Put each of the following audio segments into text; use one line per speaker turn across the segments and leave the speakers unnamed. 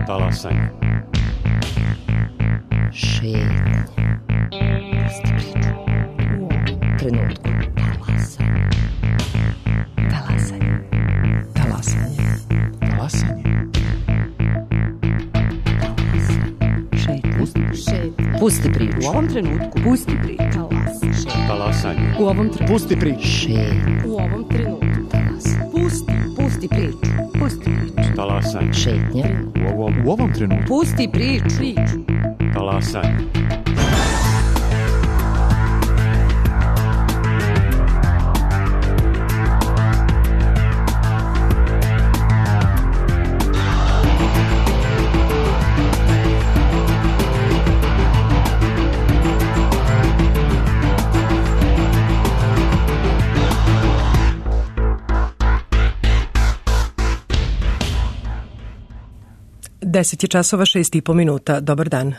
Talasanje.
Šetnja. Pusti priču. U ovom trenutku. Talasanje. Talasanje.
Talasanje.
Šetnja. Pusti priču.
U ovom trenutku. Pusti priču.
Talasanje.
U ovom trenutku.
Pusti priču.
Šetnja.
U ovom trenutku.
Talasanje.
Pusti priču. Pusti priču.
Talasanje.
Šetnja.
U ovom trenutku.
Pusti priču.
Talasanje.
Deset je časova, 6,5 minuta. Dobar dan.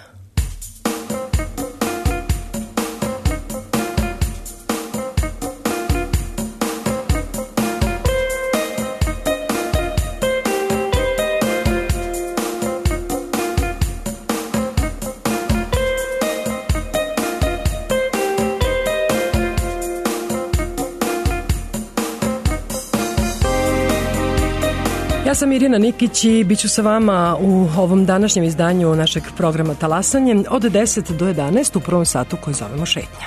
Ja sam Irina Nikić i bit ću sa vama u ovom današnjem izdanju našeg programa Talasanje od 10 do 11 u prvom satu koji zovemo Šetnja.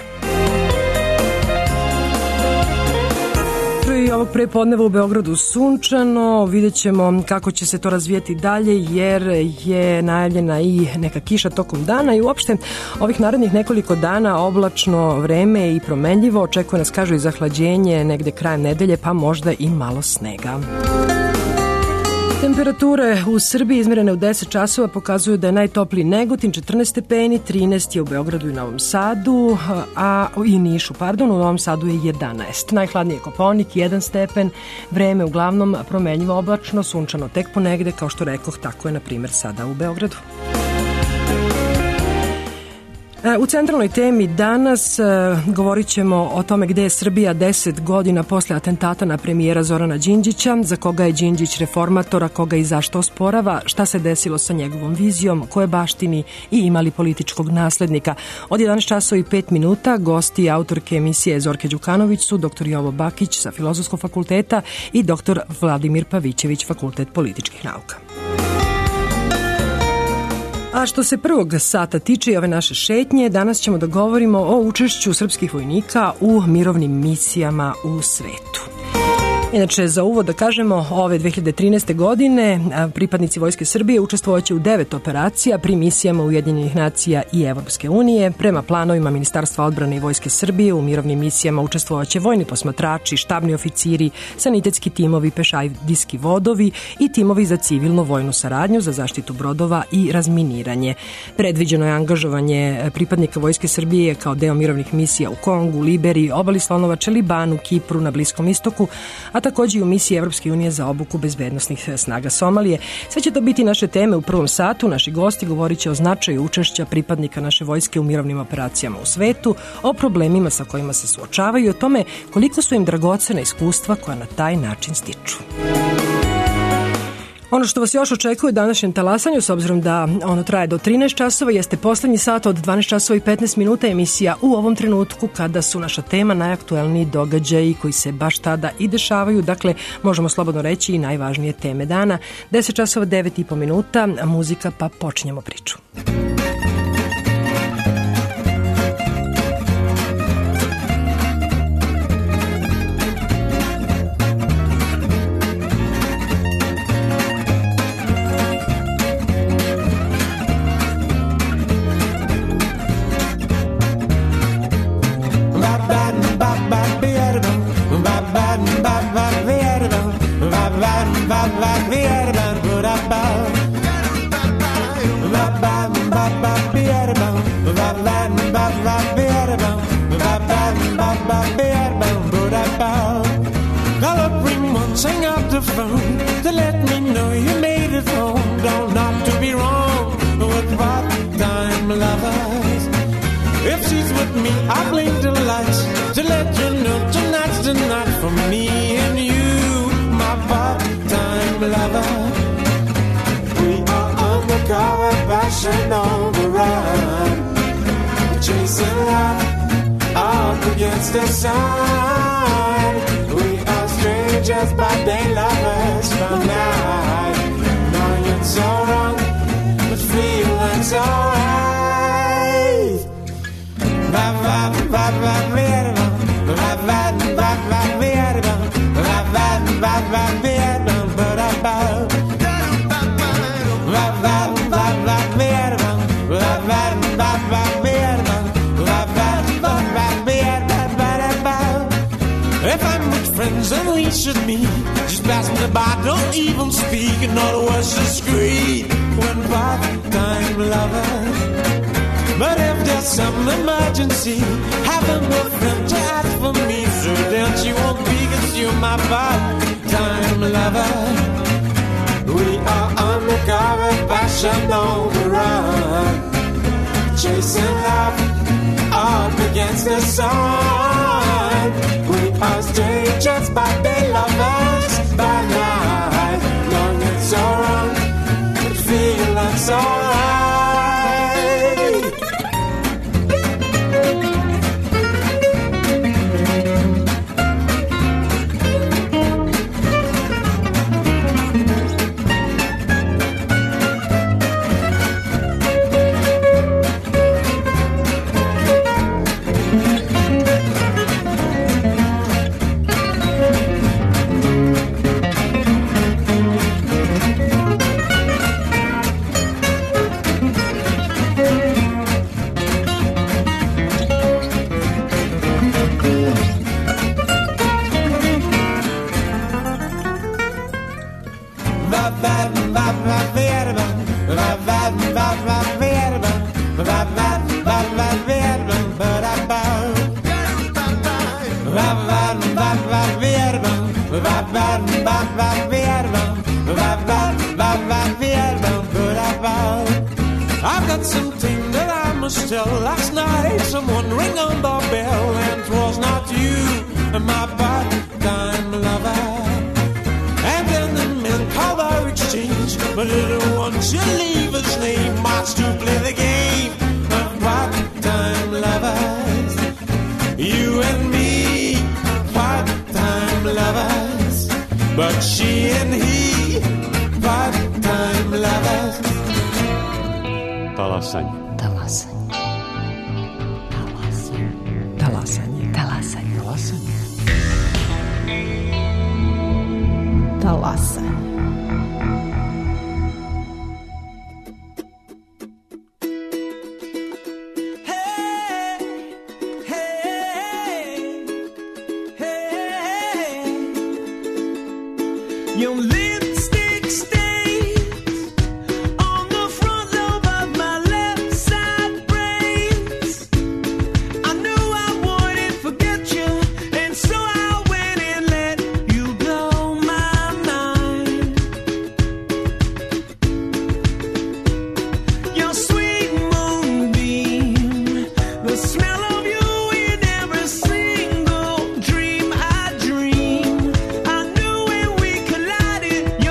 I ovog prepodneva u Beogradu sunčano, vidjet ćemo kako će se to razvijeti dalje jer je najavljena i neka kiša tokom dana i uopšte ovih narednih nekoliko dana oblačno vreme i promenljivo, očekuje nas, kažu, i zahlađenje negde krajem nedelje, pa možda i malo snega. Temperature u Srbiji izmerene u 10 časova pokazuju da je najtopliji Negotin 14 stepeni, 13 je u Beogradu i Novom Sadu, i Nišu, u Novom Sadu je 11. Najhladniji je Kopaonik, 1 stepen, vreme uglavnom promenljivo oblačno, sunčano tek ponegde, kao što rekoh, tako je na primjer sada u Beogradu. U centralnoj temi danas govorit ćemo o tome gde je Srbija 10 godina posle atentata na premijera Zorana Đinđića, za koga je Đinđić reformator, a koga i zašto osporava, šta se desilo sa njegovom vizijom, koje baštini i imali političkog naslednika. Od 11 časova i 5 minuta gosti autorke emisije Zorke Đukanović su dr. Jovo Bakić sa Filozofskog fakulteta i dr. Vladimir Pavićević, Fakultet političkih nauka. A što se prvog sata tiče ove naše šetnje, danas ćemo da govorimo o učešću srpskih vojnika u mirovnim misijama u svetu. Inače, za uvod da kažemo, ove 2013. godine pripadnici Vojske Srbije učestvovaće u 9 operacija pri misijama Ujedinjenih nacija i Evropske unije. Prema planovima Ministarstva odbrane i Vojske Srbije u mirovnim misijama učestvovaće vojni posmatrači, štabni oficiri, sanitetski timovi, pešadijski vodovi i timovi za civilno-vojnu saradnju, za zaštitu brodova i razminiranje. Predviđeno je angažovanje pripadnika Vojske Srbije kao deo mirovnih misija u Kongu, Liberiji, Obali Slonovače, Libanu, Kipru, na Bliskom istoku, a takođe i u misiji Evropske unije za obuku bezbednosnih snaga Somalije. Sve će to biti naše teme u prvom satu. Naši gosti govorit će o značaju učešća pripadnika naše vojske u mirovnim operacijama u svetu, o problemima sa kojima se suočavaju i o tome koliko su im dragocena iskustva koja na taj način stiču. Ono što vas još očekuje u današnjem talasanju, s obzirom da ono traje do 13 časova, jeste poslednji sat od 12 časova i 15 minuta emisija u ovom trenutku kada su naša tema najaktuelniji događaji koji se baš tada i dešavaju. Dakle, možemo slobodno reći i najvažnije teme dana. 10 časova 9,5 minuta, muzika, pa počinjemo priču.
Sing out the phone to let me know you made it home. Don't not to be wrong with part-time lovers. If she's with me, I blink the lights to let you know tonight's the night for me and you, my part-time lover. We are on the undercover passion on the run, chasing love up against the sun. We are strangers but they lovers by night, knowing it's so wrong but feeling so right. If I'm with friends and we should meet, just pass me by, don't even speak, in other words, discreet when part-time lovers. But if there's some emergency, having a friend to ask for me, so then you won't be, 'cause you're my part-time lover. We are undercover passion on the run, chasing love up against the sun. We are strangers but they love us by night, long and so wrong, but feeling so right. I've got something that I must tell. Last night someone rang on the bell, and 'twas not you, my part-time lover. And then the men called our exchange, but I didn't want to leave his name. Much to play the game of part-time lovers. You and me, part-time lovers. But she and he, part-time lovers.
Talasanje.
Talasanje.
Talasanje.
Talasanje.
Talasanje.
Talasanje.
Your lipstick stains on the front lobe of my left side brains. I knew I wouldn't forget you, and so I went and let you blow my mind. Your sweet moonbeam, the smell of you in every single dream I dream. I knew when we collided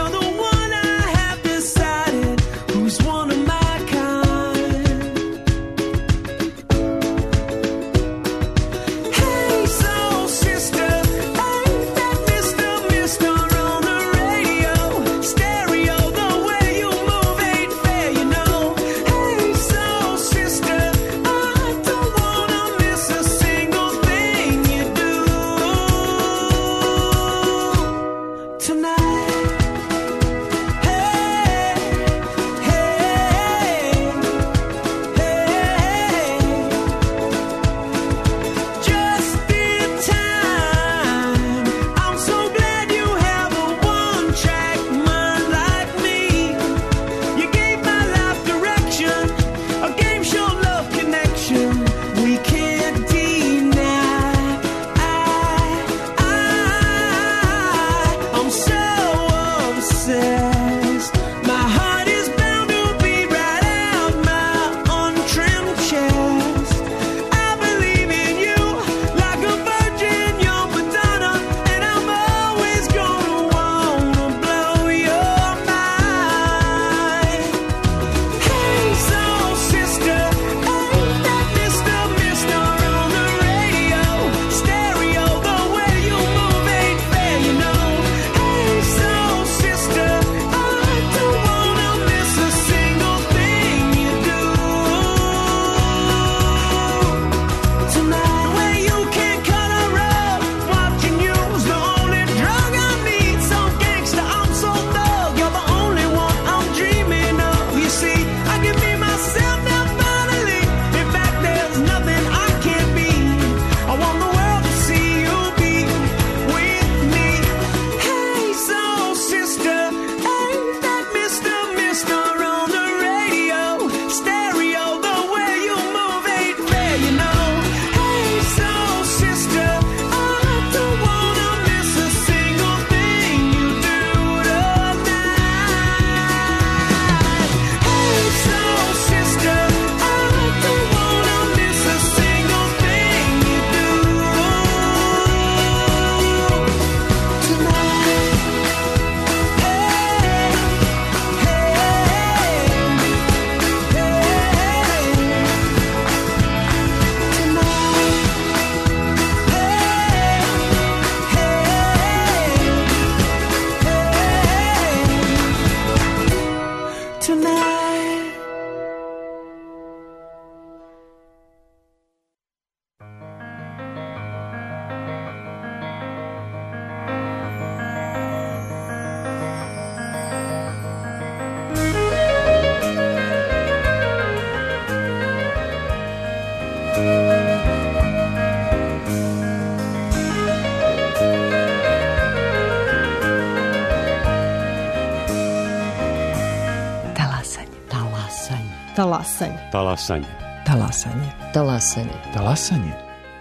Talasanje.
Talasanje.
Talasanje.
Talasanje.
Talasanje.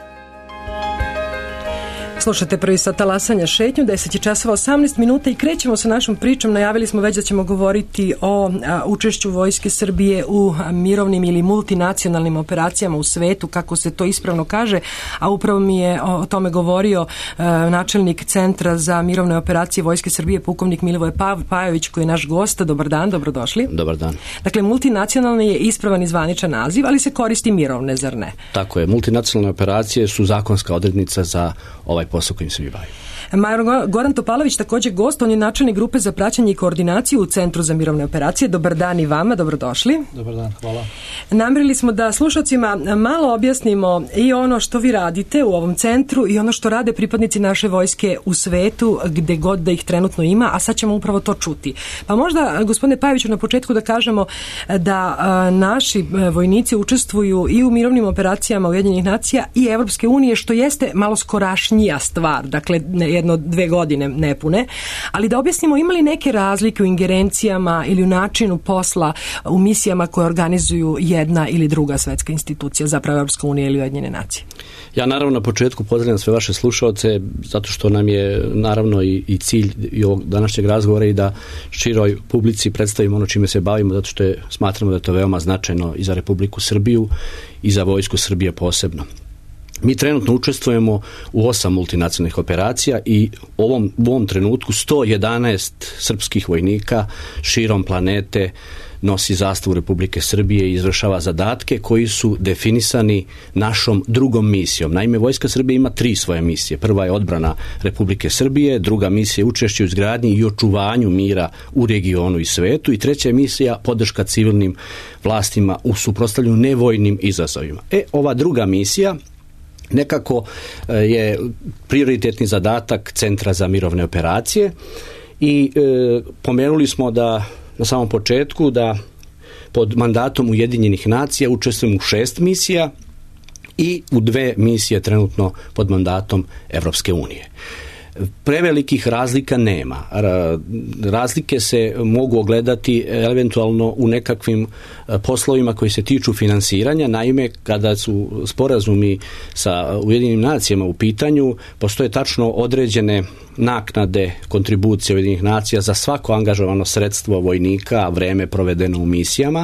Slušate prvi sat Talasanja šetnju, 10:18 i krećemo sa našom pričom. Najavili smo već da ćemo govoriti o učešću Vojske Srbije u mirovnim ili multinacionalnim operacijama u svetu, kako se to ispravno kaže, a upravo mi je o tome govorio načelnik Centra za mirovne operacije Vojske Srbije, pukovnik Milivoje Pajović, koji je naš gost. Dobar dan, dobrodošli.
Dobar dan.
Dakle, multinacionalni je ispravan i zvaničan naziv, ali se koristi mirovne, zar ne?
Tako je, multinacionalne operacije su zakonska odrednica za ovaj posao kojim se mi bavimo.
Major Goran Topalović također gost, on je načelnik grupe za praćenje i koordinaciju u Centru za mirovne operacije. Dobar dan i vama, dobrodošli.
Dobar dan, hvala.
Namerili smo da slušalcima malo objasnimo i ono što vi radite u ovom centru i ono što rade pripadnici naše vojske u svetu, gde god da ih trenutno ima, a sad ćemo upravo to čuti. Pa možda, gospodine Pajoviću, na početku da kažemo da naši vojnici učestvuju i u mirovnim operacijama Ujedinjenih nacija i Evropske unije, što jeste malo skorašnija stvar, dakle 1-2 godine nepune, ali da objasnimo ima li neke razlike u ingerencijama ili u načinu posla u misijama koje organizuju jedna ili druga svetska institucija, zapravo Evropska unija ili Ujedinjene nacije?
Ja naravno na početku pozdravljam sve vaše slušaoce, zato što nam je naravno i cilj i ovog današnjeg razgovora i da široj publici predstavimo ono čime se bavimo, zato što smatramo da je to veoma značajno i za Republiku Srbiju i za Vojsku Srbije posebno. Mi trenutno učestvujemo u 8 multinacionalnih operacija i u ovom trenutku 111 srpskih vojnika širom planete nosi zastavu Republike Srbije i izvršava zadatke koji su definisani našom drugom misijom. Naime, Vojska Srbije ima 3 svoje misije. Prva je odbrana Republike Srbije, druga misija je učešće u izgradnji i očuvanju mira u regionu i svetu i treća je misija podrška civilnim vlastima u suprotstavljanju nevojnim izazovima. Ova druga misija nekako je prioritetni zadatak Centra za mirovne operacije i pomenuli smo da na samom početku da pod mandatom Ujedinjenih nacija učestvujemo u 6 misija i u 2 misije trenutno pod mandatom Evropske unije. Prevelikih razlika nema. Razlike se mogu ogledati eventualno u nekakvim poslovima koji se tiču finansiranja. Naime, kada su sporazumi sa Ujedinjenim nacijama u pitanju, postoje tačno određene naknade, kontribucije Ujedinjenih nacija za svako angažovano sredstvo vojnika, vreme provedeno u misijama.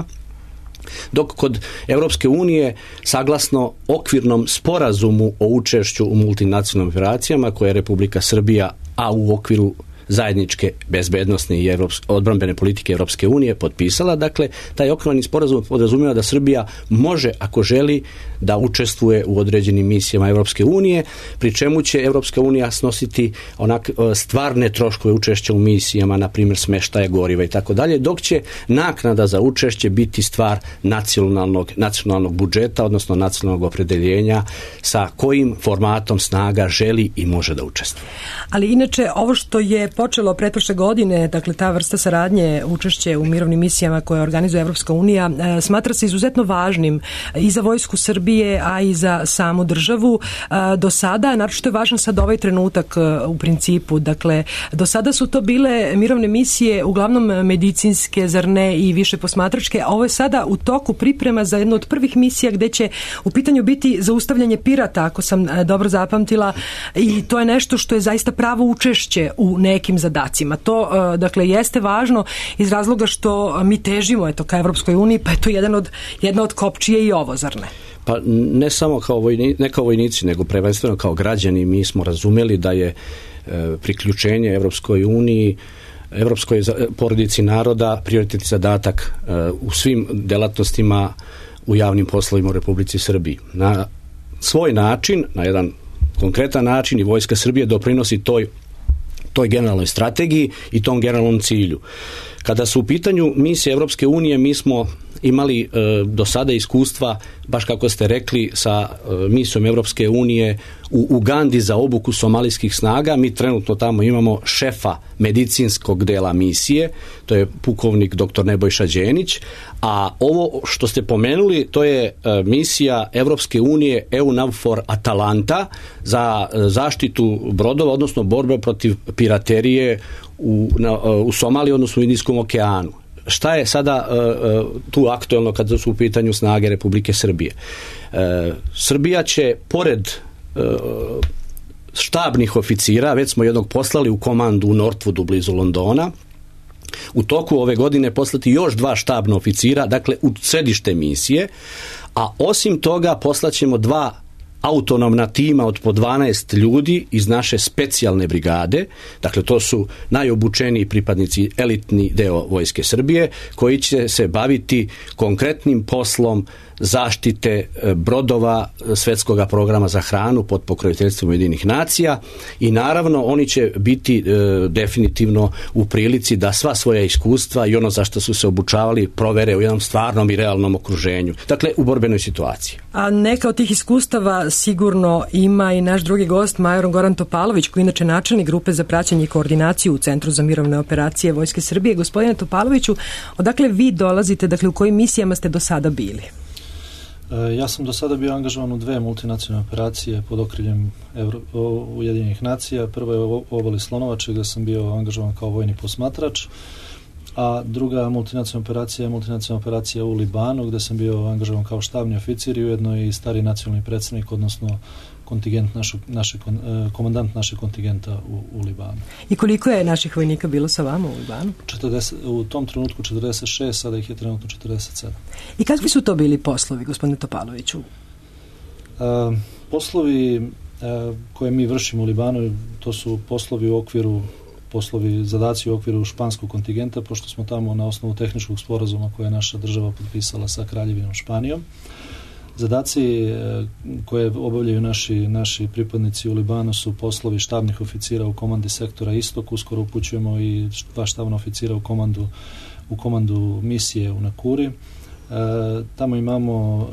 Dok kod Evropske unije, saglasno okvirnom sporazumu o učešću u multinacionalnim operacijama koje je Republika Srbija, a u okviru zajedničke bezbednosne i odbrambene politike Evropske unije potpisala, dakle, taj okvirni sporazum podrazumijeva da Srbija može, ako želi, da učestvuje u određenim misijama Evropske unije, pri čemu će Evropska unija snositi stvarne troškove učešća u misijama, na primjer smeštaje goriva i tako dalje, dok će naknada za učešće biti stvar nacionalnog budžeta, odnosno nacionalnog opredeljenja sa kojim formatom snaga želi i može da učestvuje.
Ali inače, ovo što je počelo pretprošle godine, dakle ta vrsta saradnje, učešće u mirovnim misijama koje organizuje Evropska unija, smatra se izuzetno važnim i za Vojsku Srbije, a i za samu državu. Do sada, naročito je važan sad ovaj trenutak u principu, dakle, do sada su to bile mirovne misije uglavnom medicinske, zar ne, i više posmatračke, a ovo je sada u toku priprema za jednu od prvih misija gde će u pitanju biti zaustavljanje pirata, ako sam dobro zapamtila, i to je nešto što je zaista pravo učešće u nekim zadacima. To, dakle, jeste važno iz razloga što mi težimo ka Evropskoj uniji, pa je to jedna od kopčije i ovo, zar ne?
Pa ne samo ne kao vojnici, nego prvenstveno kao građani mi smo razumeli da je priključenje Evropskoj uniji, Evropskoj porodici naroda prioritetni zadatak u svim delatnostima u javnim poslovima u Republici Srbiji. Na svoj način, na jedan konkretan način, i Vojska Srbije doprinosi toj generalnoj strategiji i tom generalnom cilju. Kada su u pitanju misije Evropske unije, mi smo imali do sada iskustva, baš kako ste rekli, sa misijom Evropske unije u Ugandi za obuku somalijskih snaga. Mi trenutno tamo imamo šefa medicinskog dela misije, to je pukovnik dr. Nebojša Đenić, a ovo što ste pomenuli, to je misija Evropske unije EUNAVFOR Atalanta za zaštitu brodova, odnosno borbe protiv piraterije u Somaliji, odnosno u Indijskom okeanu. šta je sada tu aktuelno kad su u pitanju snage Republike Srbije? Srbija će, pored štabnih oficira, već smo jednog poslali u komandu u Northwoodu blizu Londona, u toku ove godine poslati još 2 štabna oficira, dakle u središte misije, a osim toga poslaćemo 2 autonomna tima od po 12 ljudi iz naše specijalne brigade, dakle to su najobučeniji pripadnici, elitni deo Vojske Srbije, koji će se baviti konkretnim poslom zaštite brodova Svjetskog programa za hranu pod pokroviteljstvom Ujedinjenih nacija i naravno oni će biti definitivno u prilici da sva svoja iskustva i ono za što su se obučavali provere u jednom stvarnom i realnom okruženju, dakle u borbenoj situaciji.
A neka od tih iskustava sigurno ima i naš drugi gost, major Goran Topalović, koji je inače načelnik grupe za praćenje i koordinaciju u Centru za mirovne operacije Vojske Srbije. Gospodine Topaloviću, odakle vi dolazite, dakle u kojim misijama ste do sada bili?
Ja sam do sada bio angažovan u 2 multinacionalne operacije pod okriljem Ujedinjenih nacija. Prva je u obali Slonovače gdje sam bio angažovan kao vojni posmatrač, a druga multinacionalna operacija u Libanu gdje sam bio angažovan kao štabni oficir i ujedno i stari nacionalni predstavnik, odnosno komandant našeg kontingenta u Libanu.
I koliko je naših vojnika bilo sa vama u Libanu?
U tom trenutku 46, sada ih je trenutno 47.
I kakvi su to bili poslovi, gospodine Topaloviću?
Poslovi koje mi vršimo u Libanu, to su zadaci u okviru španskog kontingenta, pošto smo tamo na osnovu tehničkog sporazuma koje je naša država potpisala sa Kraljevinom Španijom. Zadaci koje obavljaju naši pripadnici u Libanu su poslovi štabnih oficira u komandi sektora Istok. Uskoro upućujemo i 2 štabna oficira u komandu misije u Nakuri. Tamo imamo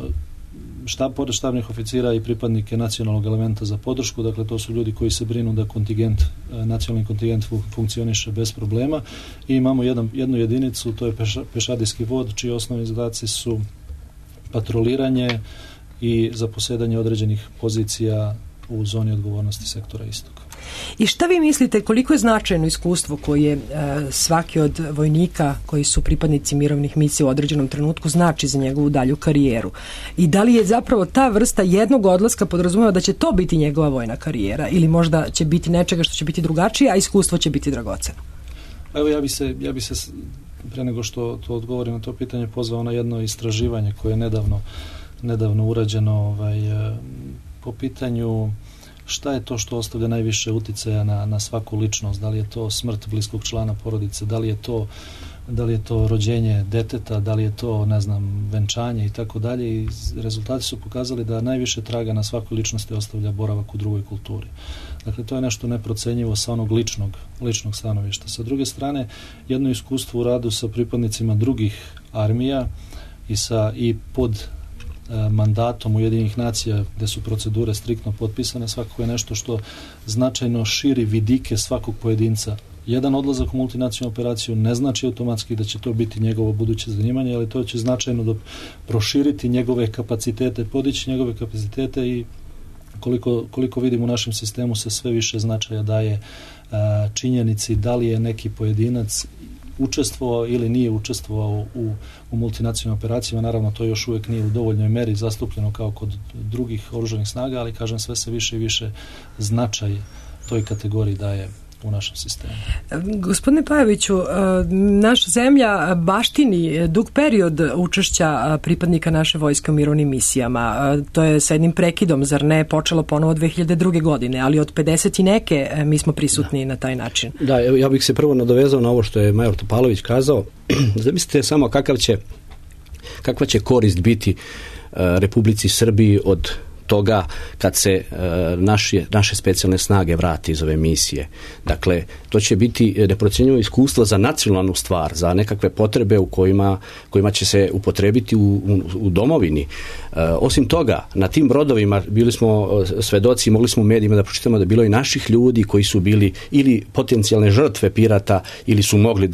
pored štabnih oficira i pripadnike nacionalnog elementa za podršku, dakle to su ljudi koji se brinu da nacionalni kontingent funkcioniše bez problema, i imamo jednu jedinicu, to je pešadijski vod, čiji osnovni zadaci su patroliranje i zaposedanje određenih pozicija u zoni odgovornosti sektora Istok.
I šta vi mislite, koliko je značajno iskustvo koje svaki od vojnika koji su pripadnici mirovnih misija u određenom trenutku znači za njegovu dalju karijeru? I da li je zapravo ta vrsta jednog odlaska podrazumeva da će to biti njegova vojna karijera ili možda će biti nečega što će biti drugačije, a iskustvo će biti dragoceno?
Evo, ja bi se pre nego što to odgovorim na to pitanje pozvao na jedno istraživanje koje je nedavno urađeno po pitanju šta je to što ostavlja najviše uticaja na svaku ličnost, da li je to smrt bliskog člana porodice, da li je to rođenje deteta, da li je to, venčanje i tako dalje, i rezultati su pokazali da najviše traga na svakoj ličnosti ostavlja boravak u drugoj kulturi. Dakle, to je nešto neprocenjivo sa onog ličnog stanovišta. Sa druge strane, jedno iskustvo u radu sa pripadnicima drugih armija i pod mandatom Ujedinjenih nacija, gdje su procedure striktno potpisane, svakako je nešto što značajno širi vidike svakog pojedinca. Jedan odlazak u multinacionalnu operaciju ne znači automatski da će to biti njegovo buduće zanimanje, ali to će značajno proširiti njegove kapacitete, podići njegove kapacitete, i koliko vidimo u našem sistemu se sve više značaja daje činjenici da li je neki pojedinac učestvovao ili nije učestvovao u multinacionalnim operacijama. Naravno, to još uvijek nije u dovoljnoj meri zastupljeno kao kod drugih oružanih snaga, ali kažem, sve se više i više značaj toj kategoriji daje u našem sistemu.
Gospodine Pajoviću, naša zemlja baštini dug period učešća pripadnika naše vojske u mirovnim misijama. To je sa jednim prekidom, zar ne, počelo ponovo 2002. godine, ali od 50 i neke mi smo prisutni na taj način. Da,
ja bih se prvo nadovezao na ovo što je major Topalović kazao. Zamislite samo kakva će korist biti Republici Srbiji od toga kad se naše specijalne snage vrati iz ove misije. Dakle, to će biti neprocjenjivo iskustvo za nacionalnu stvar, za nekakve potrebe u kojima će se upotrebiti u domovini. Osim toga, na tim brodovima bili smo svedoci, mogli smo u medijima da pročitamo da bilo i naših ljudi koji su bili ili potencijalne žrtve pirata, ili su mogli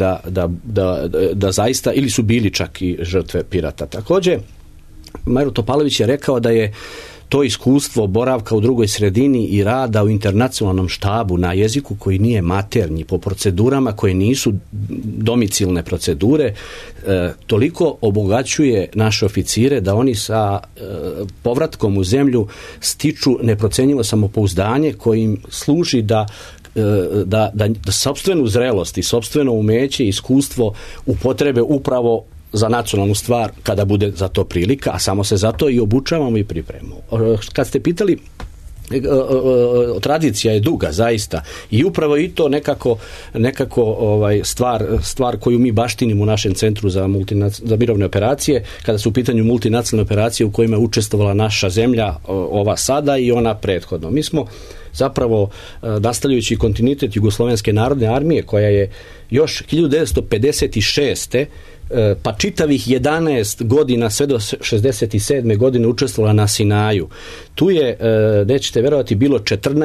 da zaista, ili su bili čak i žrtve pirata. Također, major Topalović je rekao da je to iskustvo boravka u drugoj sredini i rada u internacionalnom štabu na jeziku koji nije maternji, po procedurama koje nisu domicilne procedure, toliko obogaćuje naše oficire da oni sa povratkom u zemlju stiču neprocenjivo samopouzdanje kojim služi da sopstvenu zrelost i sopstveno umeće i iskustvo upotrebe upravo za nacionalnu stvar kada bude za to prilika, a samo se zato i obučavamo i pripremamo. Kad ste pitali, tradicija je duga zaista i upravo i to nekako stvar koju mi baštinimo u našem centru za mirovne operacije, kada su u pitanju multinacionalne operacije u kojima je učestvovala naša zemlja, ova sada i ona prethodno. Mi smo zapravo nastavljajući kontinuitet Jugoslovenske narodne armije koja je još 1956. pa čitavih 11 godina sve do 67. godine učestvovala na Sinaju. Tu je, nećete verovati, bilo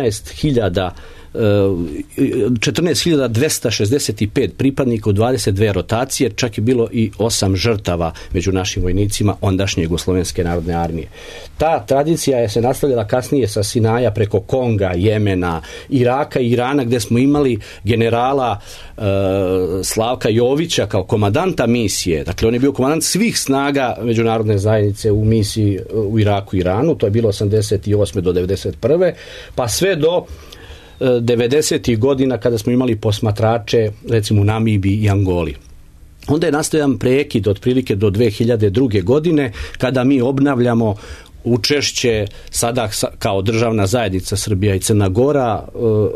14.265 pripadnika u 22 rotacije, čak je bilo i 8 žrtava među našim vojnicima ondašnje Jugoslovenske narodne armije. Ta tradicija je se nastavljala kasnije sa Sinaja preko Konga, Jemena, Iraka i Irana, gdje smo imali generala Slavka Jovića kao komandanta misije. Dakle, on je bio komandant svih snaga međunarodne zajednice u misiji u Iraku i Iranu, to je bilo 88. do 91. pa sve do 90. godina kada smo imali posmatrače recimo u Namibiji i Angoli. Onda je nastao jedan prekid otprilike do 2002. godine kada mi obnavljamo učešće sada kao državna zajednica Srbija i Crna Gora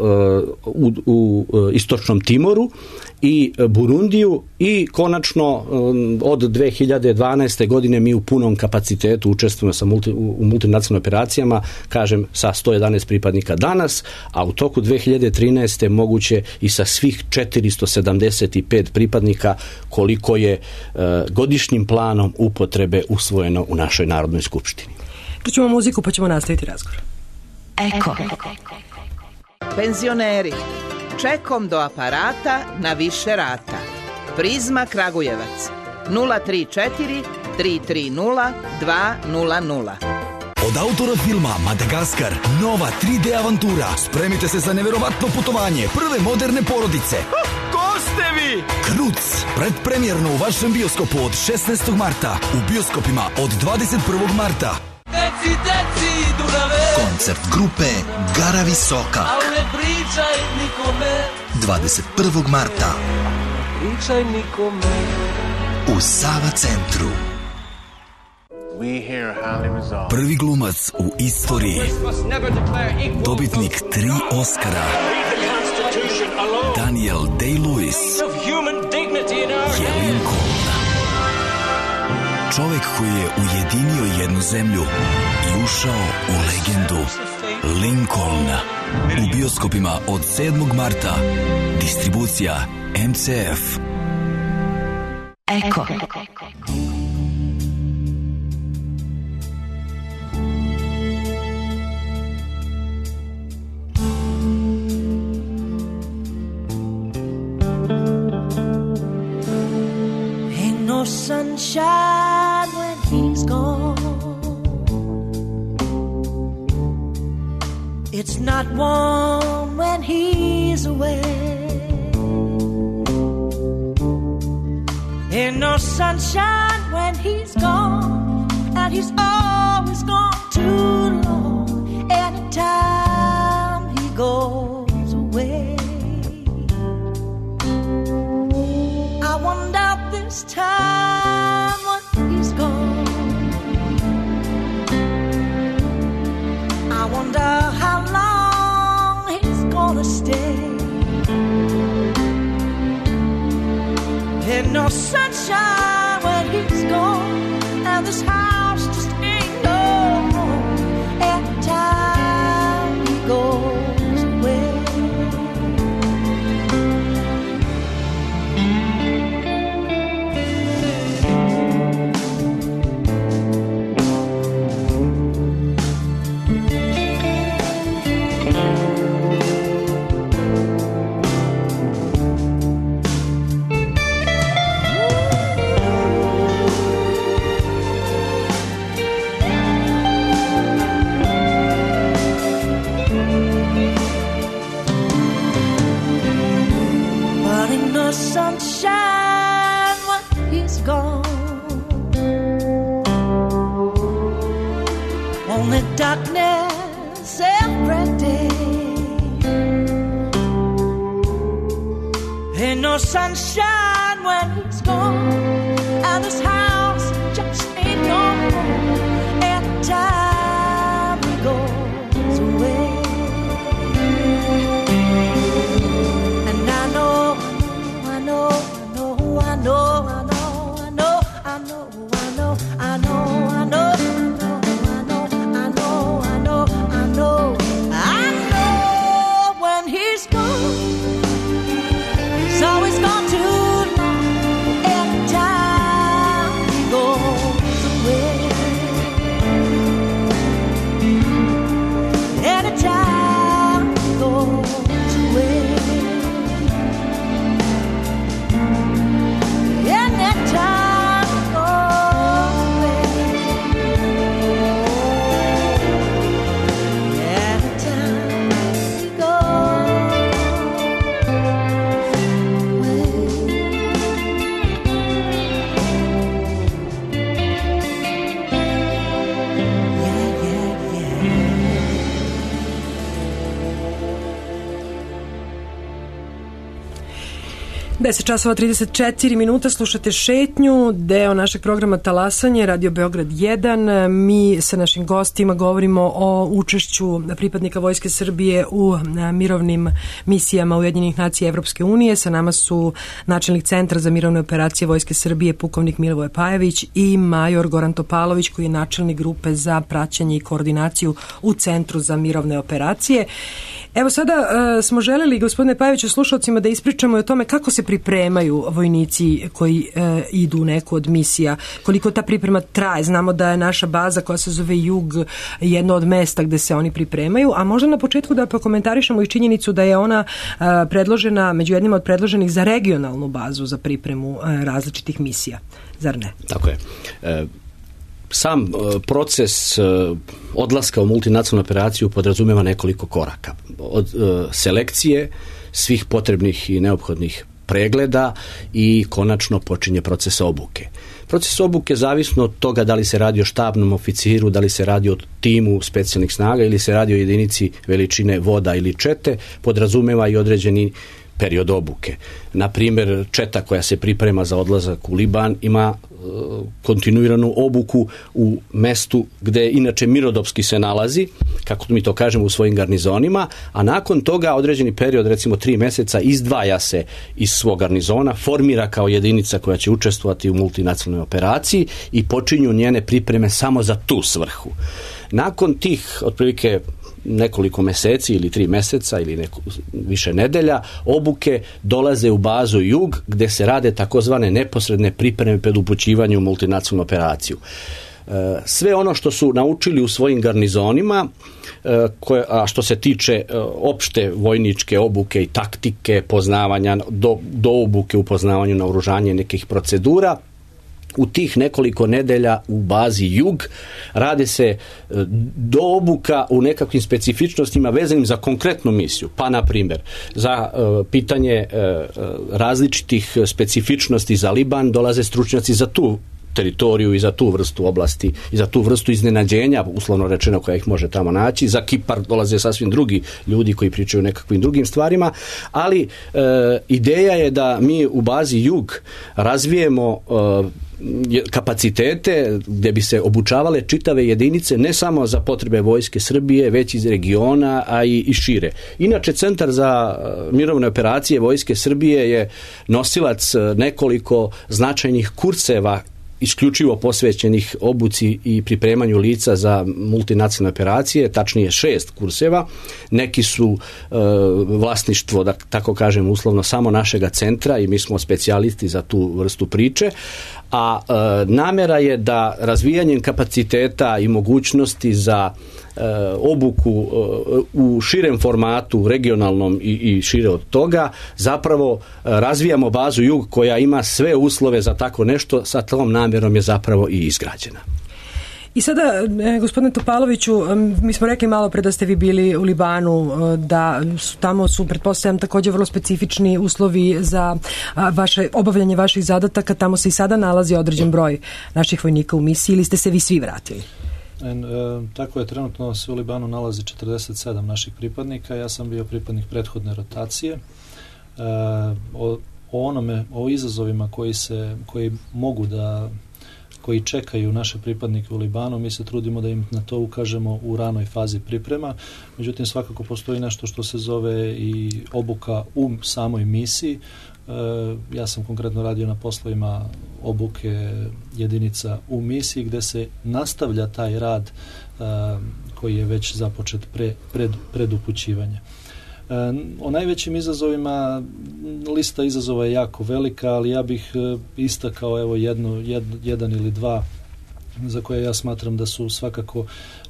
u Istočnom Timoru i Burundiju i konačno od 2012. godine mi u punom kapacitetu učestvujemo u multinacionalnim operacijama, kažem sa 111 pripadnika danas, a u toku 2013. moguće i sa svih 475 pripadnika koliko je godišnjim planom upotrebe usvojeno u našoj Narodnoj skupštini.
Čućemo muziku pa ćemo nastaviti razgovor.
Eko.
Penzioneri, čekom do aparata na više rata. Prizma Kragujevac 034 330 200.
Od autora filma Madagaskar, nova 3D avantura. Spremite se za neverovatno putovanje prve moderne porodice. Ko ste vi? Kruc, predpremjerno u vašem bioskopu od 16. marta. U bioskopima od 21. marta.
Deci, Dunave.
Koncert grupe Gara Visoka.
Al ne pričaj nikome.
21. marta.
Pričaj nikome.
U Sava centru. Prvi glumac u istoriji. Dobitnik 3 Oscara. Daniel Day-Lewis je Lincoln. Čovjek koji je ujedinio jednu zemlju i ušao u legendu. Lincoln. U bioskopima od 7. marta. Distribucija MCF.
Eko.
No sunshine when he's gone. It's not warm when he's away. Ain't no sunshine when he's gone, and he's always gone too long. Anytime he goes away, I wonder this time when he's gone, I wonder how long he's gonna stay. Ain't no sunshine when he's gone, and this house just ain't no home. Every time he goes away, sunshine when he's gone. Only darkness every day. Ain't no sunshine when he's gone, and this house just ain't no home anytime he goes away. And I know, I know, I know, I know, I know, I know, I know, I know, I know, I know, I know, I know, I know, I know when he's gone. He's always gone too long. Every time he goes away, anytime he goes away, anytime he goes away, anytime he goes.
Deset časova 34 minuta, slušate Šetnju, deo našeg programa Talasanje, Radio Beograd 1. Mi sa našim gostima govorimo o učešću pripadnika Vojske Srbije u mirovnim misijama Ujedinjenih nacija Evropske unije. Sa nama su načelnik Centra za mirovne operacije Vojske Srbije, pukovnik Milivoje Pajević, i major Goran Topalović, koji je načelnik grupe za praćenje i koordinaciju u Centru za mirovne operacije. Evo sada smo želeli, gospodine Pajeviću, slušalcima da ispričamo o tome kako se pripremaju vojnici koji idu u neku od misija, koliko ta priprema traje. Znamo da je naša baza koja se zove Jug jedno od mesta gde se oni pripremaju, a možda na početku da prokomentarišemo i činjenicu da je ona predložena, među jednima od predloženih za regionalnu bazu za pripremu različitih misija, zar ne?
Tako je. Sam proces odlaska u multinacionalnu operaciju podrazumeva nekoliko koraka. Od selekcije svih potrebnih i neophodnih pregleda i konačno počinje proces obuke. Proces obuke zavisno od toga da li se radi o štabnom oficiru, da li se radi o timu specijalnih snaga ili se radi o jedinici veličine voda ili čete, podrazumeva i određeni period obuke. Na primjer, četa koja se priprema za odlazak u Liban ima kontinuiranu obuku u mestu gde inače mirnodopski se nalazi, kako mi to kažemo, u svojim garnizonima, a nakon toga određeni period, recimo 3 meseca, izdvaja se iz svog garnizona, formira kao jedinica koja će učestvovati u multinacionalnoj operaciji i počinju njene pripreme samo za tu svrhu. Nakon tih otprilike nekoliko meseci ili 3 meseca ili više nedelja obuke dolaze u bazu Jug gde se rade takozvane neposredne pripreme pred upućivanje u multinacionalnu operaciju. Sve ono što su naučili u svojim garnizonima, a što se tiče opšte vojničke obuke i taktike, poznavanja do obuke u poznavanju naoružanja nekih procedura, u tih nekoliko nedelja u bazi Jug rade se do obuka u nekakvim specifičnostima vezanim za konkretnu misiju. Pa, na primjer, za pitanje različitih specifičnosti za Liban dolaze stručnjaci za tu teritoriju i za tu vrstu oblasti i za tu vrstu iznenađenja, uslovno rečeno, koja ih može tamo naći. Za Kipar dolaze sasvim drugi ljudi koji pričaju o nekakvim drugim stvarima, ali ideja je da mi u bazi Jug razvijemo kapacitete gdje bi se obučavale čitave jedinice, ne samo za potrebe Vojske Srbije, već iz regiona, a i šire. Inače, Centar za mirovne operacije Vojske Srbije je nosilac nekoliko značajnih kurseva isključivo posvećenih obuci i pripremanju lica za multinacionalne operacije, tačnije 6 kurseva. Neki su vlasništvo, da tako kažem uslovno, samo našega centra i mi smo specijalisti za tu vrstu priče, a namera je da razvijanjem kapaciteta i mogućnosti za obuku u širem formatu, regionalnom i šire od toga, zapravo razvijamo bazu Jug koja ima sve uslove za tako nešto, sa tom namjerom je zapravo i izgrađena.
I sada, gospodine Topaloviću, mi smo rekli malo pre da ste vi bili u Libanu, da tamo su, pretpostavljam, također vrlo specifični uslovi za obavljanje vaših zadataka. Tamo se i sada nalazi određen broj naših vojnika u misiji, ili ste se vi svi vratili?
Tako je, trenutno se u Libanu nalazi 47 naših pripadnika. Ja sam bio pripadnik prethodne rotacije. O izazovima koji čekaju naše pripadnike u Libanu, mi se trudimo da im na to ukažemo u ranoj fazi priprema. Međutim, svakako postoji nešto što se zove i obuka u samoj misiji. Ja sam konkretno radio na poslovima obuke jedinica u misiji, gde se nastavlja taj rad koji je već započet pred upućivanje. O najvećim izazovima, lista izazova je jako velika, ali ja bih istakao jedan ili dva za koje ja smatram da su svakako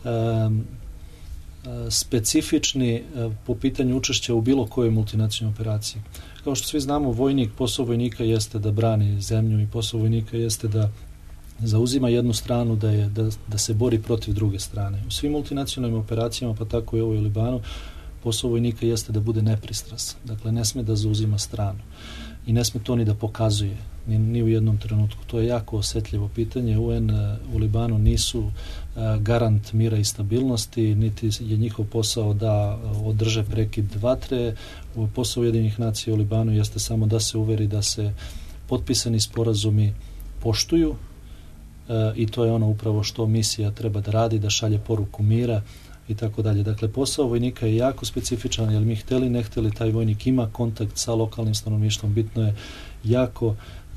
specifični po pitanju učešća u bilo kojoj multinacionalnoj operaciji. Kao što svi znamo, posao vojnika jeste da brani zemlju i posao vojnika jeste da zauzima jednu stranu, da se bori protiv druge strane. U svim multinacionalnim operacijama, pa tako i ovo u Libanu, posao vojnika jeste da bude nepristrasan. Dakle, ne sme da zauzima stranu i ne sme to ni da pokazuje ni u jednom trenutku. To je jako osetljivo pitanje. UN u Libanu nisu garant mira i stabilnosti, niti je njihov posao da održe prekid vatre. Posao Ujedinjenih nacija u Libanu jeste samo da se uveri da se potpisani sporazumi poštuju i to je ono upravo što misija treba da radi, da šalje poruku mira i tako dalje. Dakle, posao vojnika je jako specifičan, jer mi hteli, ne hteli, taj vojnik ima kontakt sa lokalnim stanovništvom. Bitno je jako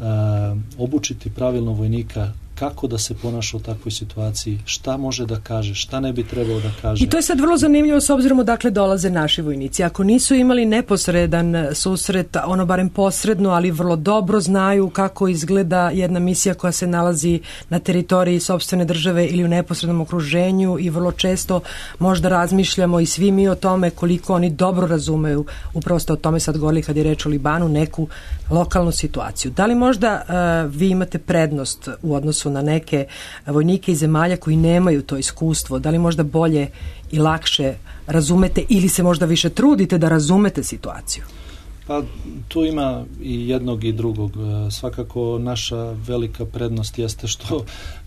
obučiti pravilno vojnika kako da se ponaša u takvoj situaciji, šta može da kaže, šta ne bi trebalo da kaže.
I to je sad vrlo zanimljivo s obzirom odakle dolaze naši vojnici. Ako nisu imali neposredan susret, ono barem posredno, ali vrlo dobro znaju kako izgleda jedna misija koja se nalazi na teritoriji sopstvene države ili u neposrednom okruženju, i vrlo često možda razmišljamo i svi mi o tome koliko oni dobro razumeju, upravo ste o tome sad govorili kad je reč o Libanu, neku lokalnu situaciju. Da li možda vi imate prednost u odnosu na neke vojnike iz zemalja koji nemaju to iskustvo? Da li možda bolje i lakše razumete ili se možda više trudite da razumete situaciju?
Pa tu ima i jednog i drugog. Svakako naša velika prednost jeste što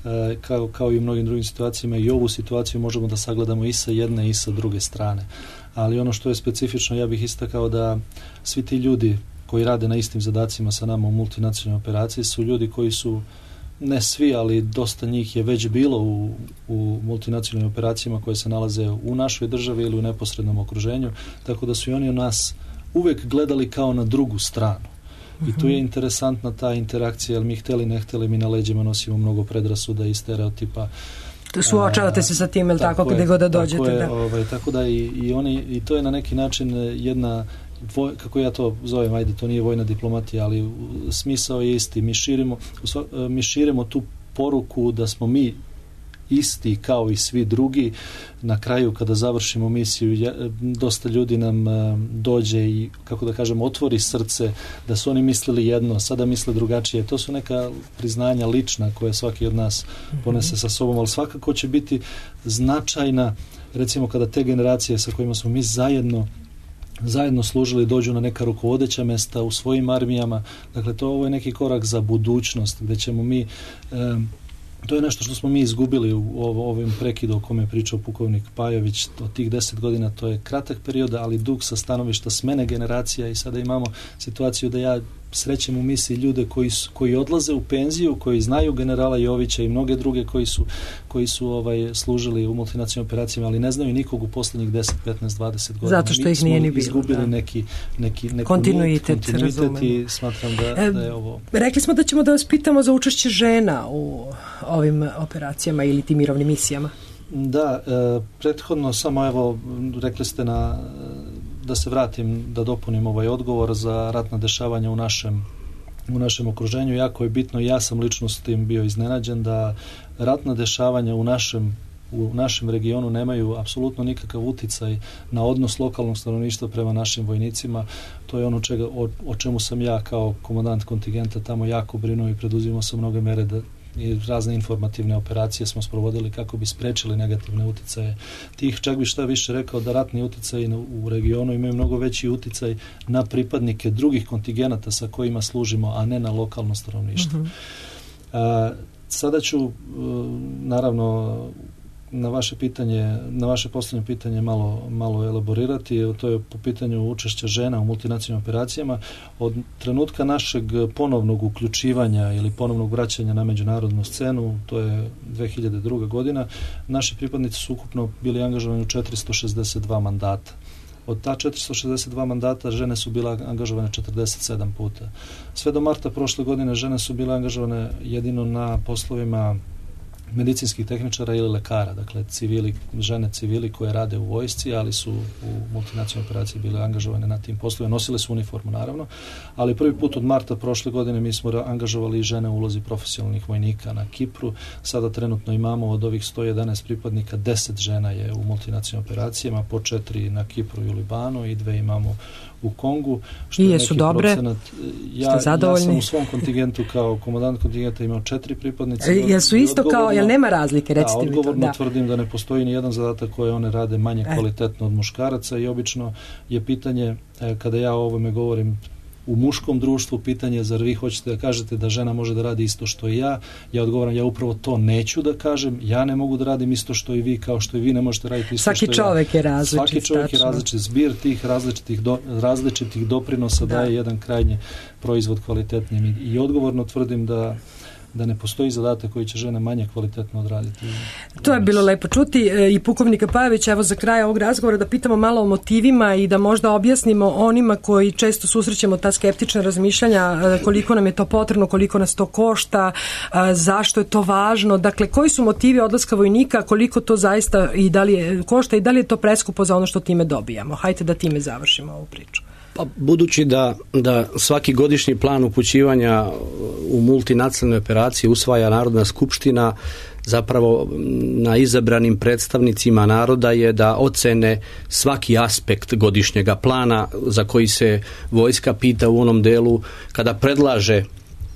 kao i u mnogim drugim situacijama i ovu situaciju možemo da sagledamo i sa jedne i sa druge strane. Ali ono što je specifično, ja bih istakao da svi ti ljudi koji rade na istim zadacima sa nama u multinacionalnoj operaciji su ljudi koji su, ne svi, ali dosta njih je već bilo u multinacionalnim operacijama koje se nalaze u našoj državi ili u neposrednom okruženju, tako da su i oni u nas uvek gledali kao na drugu stranu. I tu je interesantna ta interakcija, jer mi hteli, ne hteli, mi na leđima nosimo mnogo predrasuda i stereotipa.
Suočavate se sa tim, ili tako, gde god da dođete.
Tako da i to je na neki način jedna, kako ja to zovem, ajde, to nije vojna diplomatija, ali smisao je isti. Mi širimo tu poruku da smo mi isti kao i svi drugi. Na kraju, kada završimo misiju, dosta ljudi nam dođe i, kako da kažem, otvori srce da su oni mislili jedno, sada misle drugačije. To su neka priznanja lična koje svaki od nas ponese sa sobom, ali svakako će biti značajna, recimo, kada te generacije sa kojima smo mi zajedno služili dođu na neka rukovodeća mesta u svojim armijama. Dakle, ovo je neki korak za budućnost, gde ćemo mi to je nešto što smo mi izgubili u ovim prekidu o kome je pričao pukovnik Pajović. Od tih 10 godina to je kratak period, ali dug sa stanovišta smene generacija, i sada imamo situaciju da ja srećem u misiji ljude koji odlaze u penziju, koji znaju generala Jovića i mnoge druge koji su služili u multinacionalnim operacijama, ali ne znaju nikog u poslednjih 10, 15, 20 godina.
Zato što ih nije ni bilo.
Izgubili neki kontinuitet i smatram da je ovo...
Rekli smo da ćemo da vas pitamo za učešće žena u ovim operacijama ili tim mirovnim misijama.
Da, prethodno samo rekli ste da se vratim, da dopunim ovaj odgovor za ratna dešavanja u našem okruženju. Jako je bitno, ja sam lično s tim bio iznenađen, da ratna dešavanja u našem regionu nemaju apsolutno nikakav uticaj na odnos lokalnog stanovništva prema našim vojnicima. To je ono o čemu sam ja kao komandant kontingenta tamo jako brinuo i preduzimao sam mnoge mere i razne informativne operacije smo sprovodili kako bi sprečili negativne uticaje tih. Čak bi šta više rekao da ratni uticaji u regionu imaju mnogo veći uticaj na pripadnike drugih kontingenata sa kojima služimo, a ne na lokalno stanovništvo. Sada ću naravno na vaše posljednje pitanje malo elaborirati. To je po pitanju učešća žena u multinacionalnim operacijama. Od trenutka našeg ponovnog uključivanja ili ponovnog vraćanja na međunarodnu scenu, to je 2002. godina, naši pripadnici su ukupno bili angažovani u 462 mandata. Od ta 462 mandata žene su bile angažovane 47 puta. Sve do marta prošle godine žene su bile angažovane jedino na poslovima medicinskih tehničara ili lekara, dakle žene civili koje rade u vojsci, ali su u multinacionalnoj operaciji bile angažovane na tim poslovima, nosile su uniformu naravno, ali prvi put od marta prošle godine mi smo angažovali i žene u ulozi profesionalnih vojnika na Kipru. Sada trenutno imamo od ovih 111 pripadnika 10 žena je u multinacionalnim operacijama, po 4 na Kipru i u Libanu i 2 imamo u Kongu.
Što I jesu dobre?
Ja sam u svom kontingentu kao komandant kontingenta imao 4 pripadnice.
Jesu isto kao, jel nema razlike? Recite mi to.
Odgovorno tvrdim da ne postoji ni jedan zadatak koje one rade manje kvalitetno od muškaraca i obično je pitanje, kada ja o ovome govorim u muškom društvu, pitanje je zar vi hoćete da kažete da žena može da radi isto što i ja. Ja odgovaram, ja upravo to neću da kažem, ja ne mogu da radim isto što i vi, kao što i vi ne možete raditi isto što i ja.
Svaki čovjek je različit.
Svaki čovjek je različit, zbir tih različitih doprinosa daje jedan krajnji proizvod kvalitetnim i odgovorno tvrdim da ne postoji zadatak koji će žene manje kvalitetno odraditi.
To je bilo lepo čuti i pukovnika Pajevića. Evo za kraj ovog razgovora da pitamo malo o motivima i da možda objasnimo onima koji često susrećemo ta skeptična razmišljanja koliko nam je to potrebno, koliko nas to košta, zašto je to važno. Dakle, koji su motivi odlaska vojnika, koliko to zaista i da li je košta i da li je to preskupo za ono što time dobijamo. Hajde da time završimo ovu priču.
Pa, budući da svaki godišnji plan upućivanja u multinacionalne operacije usvaja Narodna skupština, zapravo na izabranim predstavnicima naroda je da ocene svaki aspekt godišnjega plana za koji se vojska pita u onom delu kada predlaže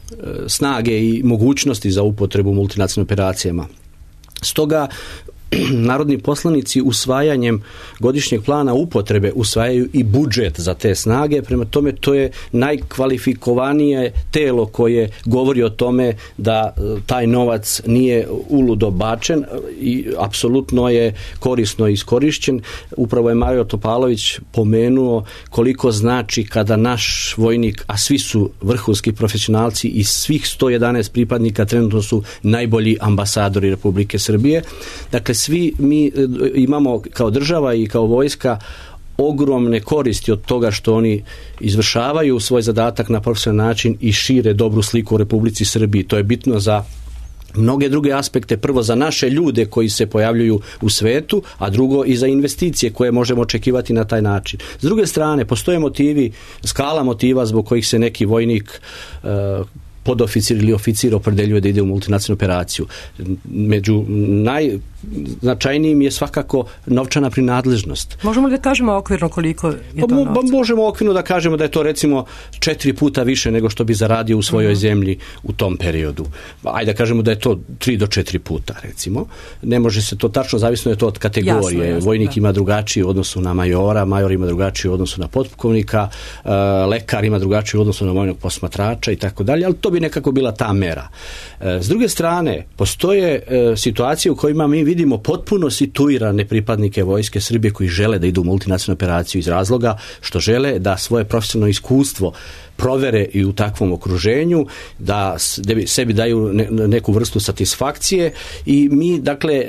snage i mogućnosti za upotrebu u multinacionalnim operacijama. Stoga narodni poslanici usvajanjem godišnjeg plana upotrebe usvajaju i budžet za te snage, prema tome to je najkvalifikovanije telo koje govori o tome da taj novac nije uludo bačen i apsolutno je korisno iskorišćen. Upravo je Mario Topalović pomenuo koliko znači kada naš vojnik, a svi su vrhunski profesionalci i svih 111 pripadnika trenutno su najbolji ambasadori Republike Srbije. Dakle, svi mi imamo kao država i kao vojska ogromne koristi od toga što oni izvršavaju svoj zadatak na profesionalan način i šire dobru sliku u Republici Srbiji. To je bitno za mnoge druge aspekte, prvo za naše ljude koji se pojavljuju u svetu, a drugo i za investicije koje možemo očekivati na taj način. S druge strane, postoje motivi, skala motiva zbog kojih se neki vojnik podoficir ili oficir opredeljuje da ide u multinacionalnu operaciju. Među najznačajnijim je svakako novčana prinadležnost.
Možemo li da kažemo okvirno koliko je to novca?
Možemo okvirno da kažemo da je to recimo 4 puta više nego što bi zaradio u svojoj zemlji u tom periodu. Ajde da kažemo da je to 3 do 4 puta recimo. Ne može se to tačno, zavisno je to od kategorije. Jasno, vojnik ima drugačiji u odnosu na majora, major ima drugačiji u odnosu na potpukovnika, lekar ima drugačiji u odnosu na vojnog posmatrača i tako dalje, ali to bi nekako bila ta mera. S druge strane, postoje situacije u kojima mi vidimo potpuno situirane pripadnike vojske Srbije koji žele da idu u multinacionalnu operaciju iz razloga što žele da svoje profesionalno iskustvo provere i u takvom okruženju, da sebi daju neku vrstu satisfakcije i mi dakle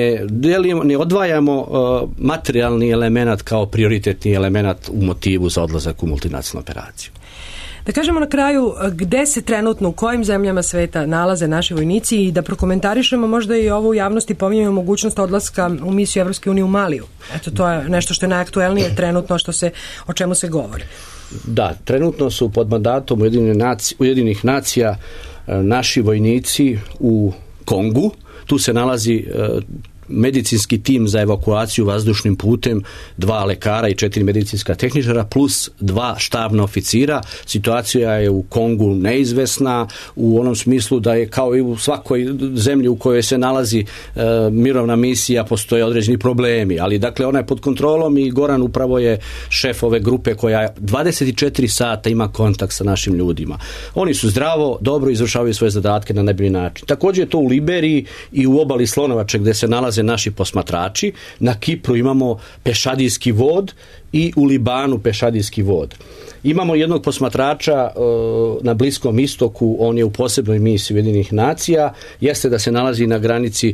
ne odvajamo materijalni element kao prioritetni element u motivu za odlazak u multinacionalnu operaciju.
Da kažemo na kraju gde se trenutno, u kojim zemljama sveta nalaze naši vojnici i da prokomentarišemo možda i ovo u javnosti, pominjamo mogućnost odlaska u misiju Evropske unije u Maliju. Eto, to je nešto što je najaktuelnije trenutno o čemu se govori.
Da, trenutno su pod mandatom Ujedinjenih nacija naši vojnici u Kongu. Tu se nalazi medicinski tim za evakuaciju vazdušnim putem, 2 lekara i 4 medicinska tehničara plus 2 štabna oficira. Situacija je u Kongu neizvesna u onom smislu da je kao i u svakoj zemlji u kojoj se nalazi mirovna misija postoje određeni problemi, ali dakle ona je pod kontrolom i Goran upravo je šef ove grupe koja 24 sata ima kontakt sa našim ljudima. Oni su zdravo, dobro izvršavaju svoje zadatke na najbolji način. Također je to u Liberiji i u obali Slonovače gdje se nalaze naši posmatrači. Na Kipru imamo pešadijski vod i u Libanu pešadijski vod. Imamo jednog posmatrača na Bliskom istoku, on je u posebnoj misiji Ujedinjenih nacija, jeste da se nalazi na granici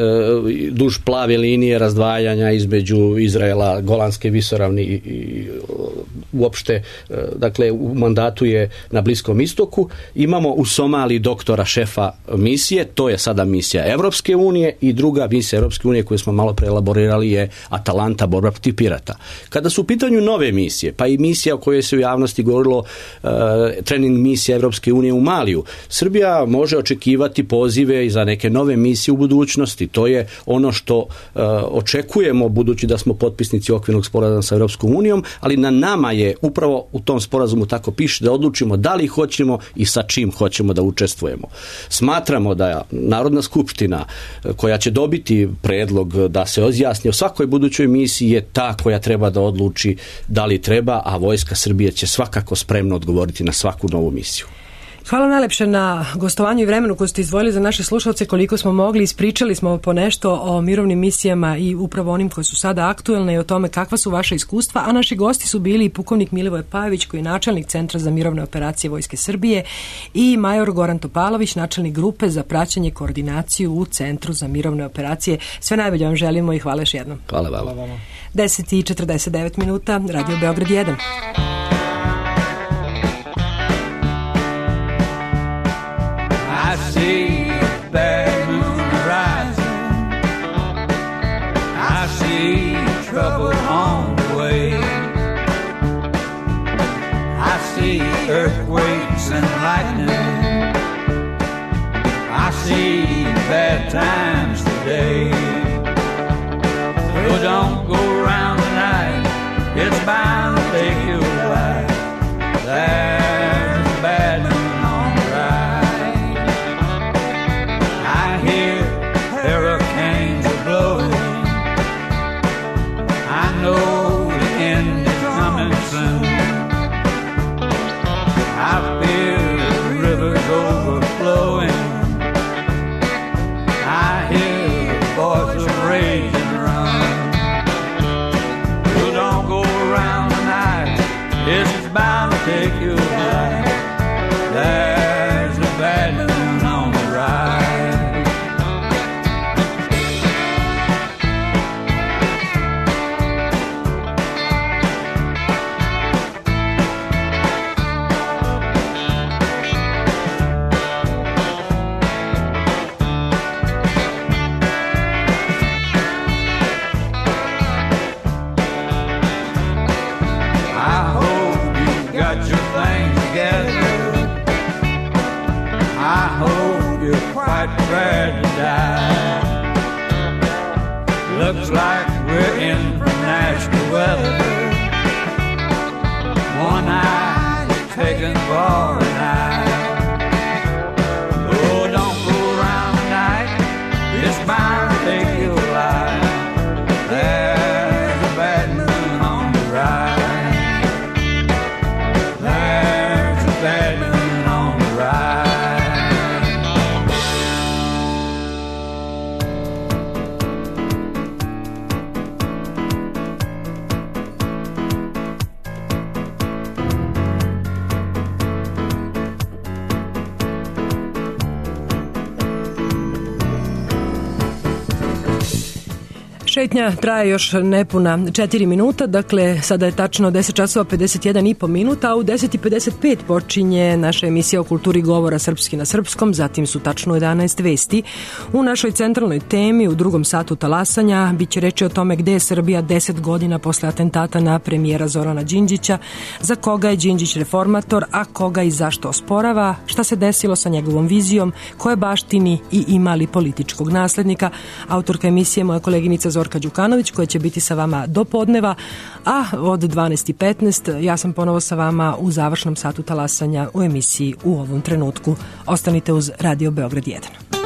duž plave linije razdvajanja između Izraela, Golanske visoravni i uopšte, dakle u mandatu je na Bliskom istoku. Imamo u Somaliji doktora šefa misije, to je sada misija Evropske unije, i druga misija Evropske unije koju smo malo preelaborirali je Atalanta, borba protiv pirata. Kada su u pitanju nove misije, pa i misija o kojoj se u javnosti govorilo, trening misija Evropske unije u Maliju, Srbija može očekivati pozive i za neke nove misije u budućnosti. To je ono što očekujemo, budući da smo potpisnici okvirnog sporazuma sa Evropskom unijom, ali na nama je upravo u tom sporazumu tako piše da odlučimo da li hoćemo i sa čim hoćemo da učestvujemo. Smatramo da Narodna skupština koja će dobiti predlog da se izjasni o svakoj budućoj misiji je ta koja treba da odluči da li treba, a Vojska Srbije će svakako spremno odgovoriti na svaku novu misiju.
Hvala najlepše na gostovanju i vremenu koje ste izdvojili za naše slušalce. Koliko smo mogli, ispričali smo ponešto o mirovnim misijama i upravo onim koje su sada aktuelne i o tome kakva su vaša iskustva, a naši gosti su bili i pukovnik Milivoje Pajović, koji je načelnik Centra za mirovne operacije Vojske Srbije, i major Goran Topalović, načelnik grupe za praćenje i koordinaciju u Centru za mirovne operacije. Sve najbolje vam želimo i hvala još jednom.
Hvala vama.
10:49 minuta, Radio Beograd 1.
I see bad moon rising. I see trouble on the way. I see earthquakes and lightning. I see bad times today. So don't go around tonight. It's bound to take you away. There's a bad moon on the rise. I hear hurricanes are blowing. I know the end is coming soon. I feel the rivers overflowing. I hear the voice of rage and run. You don't go around tonight. This is bound to take you away. There's a bad moon on the rise. I hope you got your things together. I hope you're quite prepared to die. Looks like we're in for nasty weather. One eye is taken for an eye. Oh, don't go around tonight. It's bound to take you alive. There's a bad moon on the rise. There's a bad moon on the rise.
Šetnja traje još nepuna 4 minuta, dakle sada je tačno 10 časova 51,5 minuta, a u 10:55 počinje naša emisija o kulturi govora srpski na srpskom, zatim su tačno 11 vesti. U našoj centralnoj temi u drugom satu talasanja biće reči o tome gde je Srbija 10 godina posle atentata na premijera Zorana Đinđića, za koga je Đinđić reformator, a koga i zašto osporava, šta se desilo sa njegovom vizijom, koje baštini i ima li političkog naslednika. Autorka emisije moja koleginica Zorka Đukanović, koja će biti sa vama do podneva, a od 12:15 ja sam ponovo sa vama u završnom satu talasanja u emisiji U ovom trenutku. Ostanite uz Radio Beograd 1.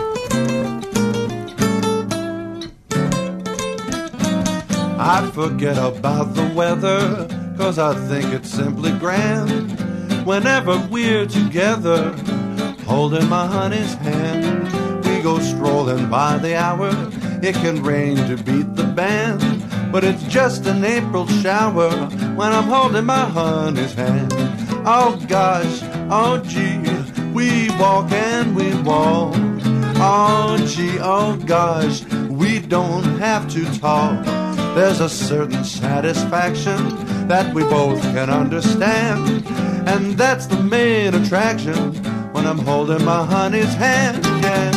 I forget about the weather, 'cause I think it's simply grand. Whenever we're together, holding my honey's hand, we go strolling by the hour. It can rain to beat the band, but it's just an April shower when I'm holding my honey's hand. Oh gosh, oh gee, we walk and we walk. Oh gee, oh gosh, we don't have to talk. There's a certain satisfaction that we both can understand, and that's the main attraction when I'm holding my honey's hand, yeah.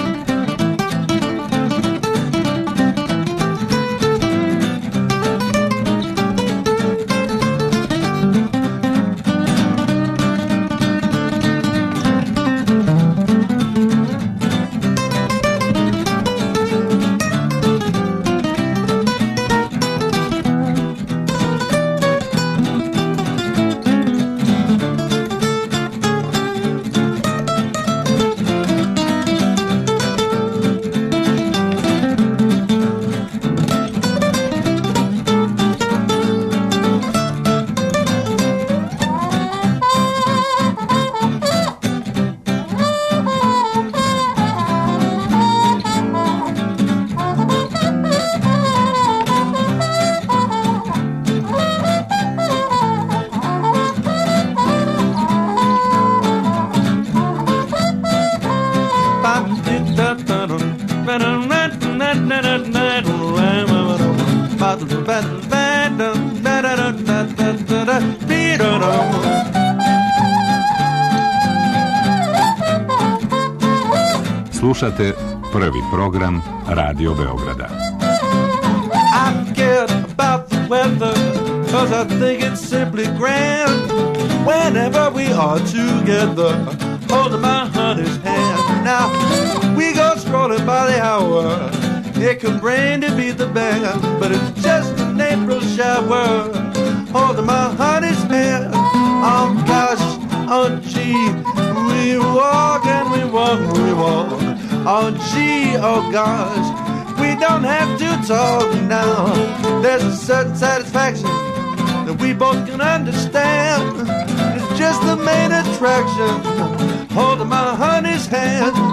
Slušate prvi program Radio Beograda.
I forget about the weather, 'cause I think it's simply grand. Whenever we are together, holding my honey's hand. Now, we go strolling by the hour. It can rain to beat the band, but it's just an April shower, holding my honey's hand. Oh gosh, oh gee, we walk and we walk and we walk. Oh gee, oh gosh, we don't have to talk now. There's a certain satisfaction that we both can understand. It's just the main attraction, holding my honey's hand.